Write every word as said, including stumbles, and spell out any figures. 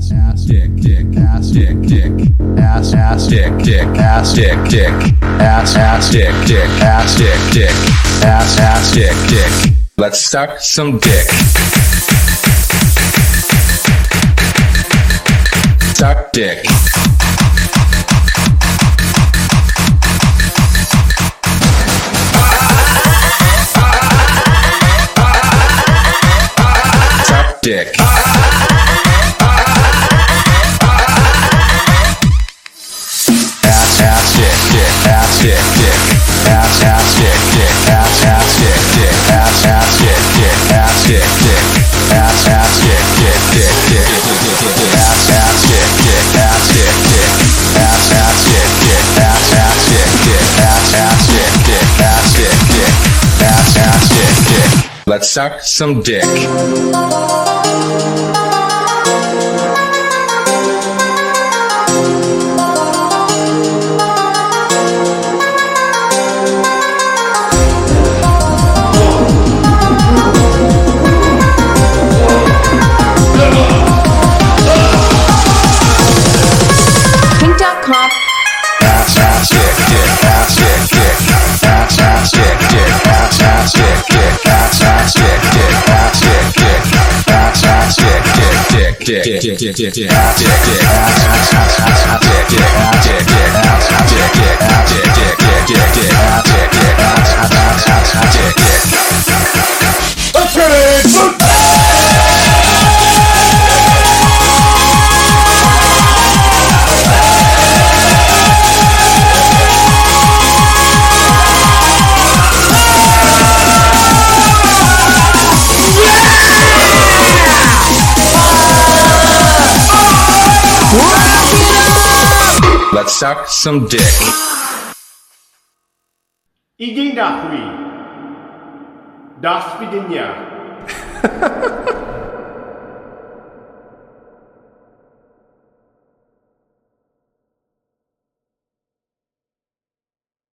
ass, ass, dick, dick, ass, dick, dick, ass, ass, dick, dick, ass, dick, dick, ass, ass, dick, dick, ass, dick, dick, ass, ass, dick, dick. Let's suck some dick. Suck dick. Suck dick. Ass, ass, dick, dick, ass, dick, dick, ass, ass, dick, dick, ass, ass, dick, dick, ass, ass, dick, dick, ass, dick, dick, ass, ass, dick, dick, dick, dick, ass, ass, dick, dick, ass, dick, dick, ass, ass, dick, dick, ass, ass, dick, dick, ass, ass, dick, dick, ass, dick, dick, ass, ass, dick, dick. Let's suck some dick. Ass, ass, dick, dick, ass, dick, dick, ass, ass, dick, dick, ass, ass, dick, dick, ass, ass, dick, dick, ass, dick, dick, ass, ass, dick, dick, dick, dick, dick, dick, dick, dick, ass, dick, dick, ass, ass, ass, ass, ass, dick, dick, ass, dick, dick, ass, ass, dick, dick, ass, dick, dick, dick, dick, dick, ass, dick, dick, ass, ass, ass, ass, ass, dick, dick. Let's get it. Let's suck some dick. Иди нахуй. До свидания.